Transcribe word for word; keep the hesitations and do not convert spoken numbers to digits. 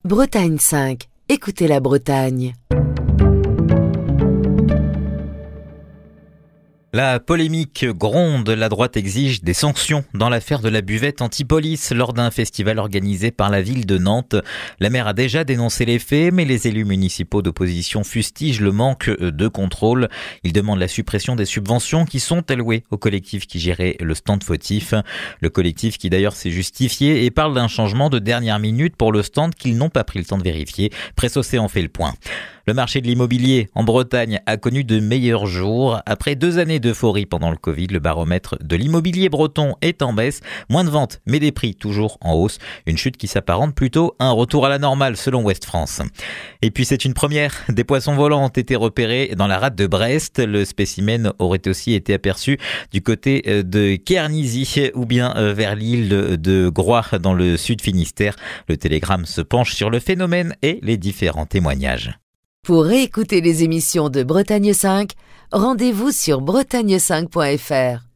Bretagne cinq. Écoutez la Bretagne. La polémique gronde, la droite exige des sanctions dans l'affaire de la buvette anti-police lors d'un festival organisé par la ville de Nantes. La maire a déjà dénoncé les faits, mais les élus municipaux d'opposition fustigent le manque de contrôle. Ils demandent la suppression des subventions qui sont allouées au collectif qui gérait le stand fautif. Le collectif qui d'ailleurs s'est justifié et parle d'un changement de dernière minute pour le stand qu'ils n'ont pas pris le temps de vérifier. Presse Océan fait le point. Le marché de l'immobilier en Bretagne a connu de meilleurs jours. Après deux années d'euphorie pendant le Covid, le baromètre de l'immobilier breton est en baisse. Moins de ventes, mais des prix toujours en hausse. Une chute qui s'apparente plutôt à un retour à la normale selon Ouest France. Et puis c'est une première. Des poissons volants ont été repérés dans la rade de Brest. Le spécimen aurait aussi été aperçu du côté de Kernizy ou bien vers l'île de Groix dans le sud Finistère. Le Télégramme se penche sur le phénomène et les différents témoignages. Pour réécouter les émissions de Bretagne cinq, rendez-vous sur bretagne cinq point f r.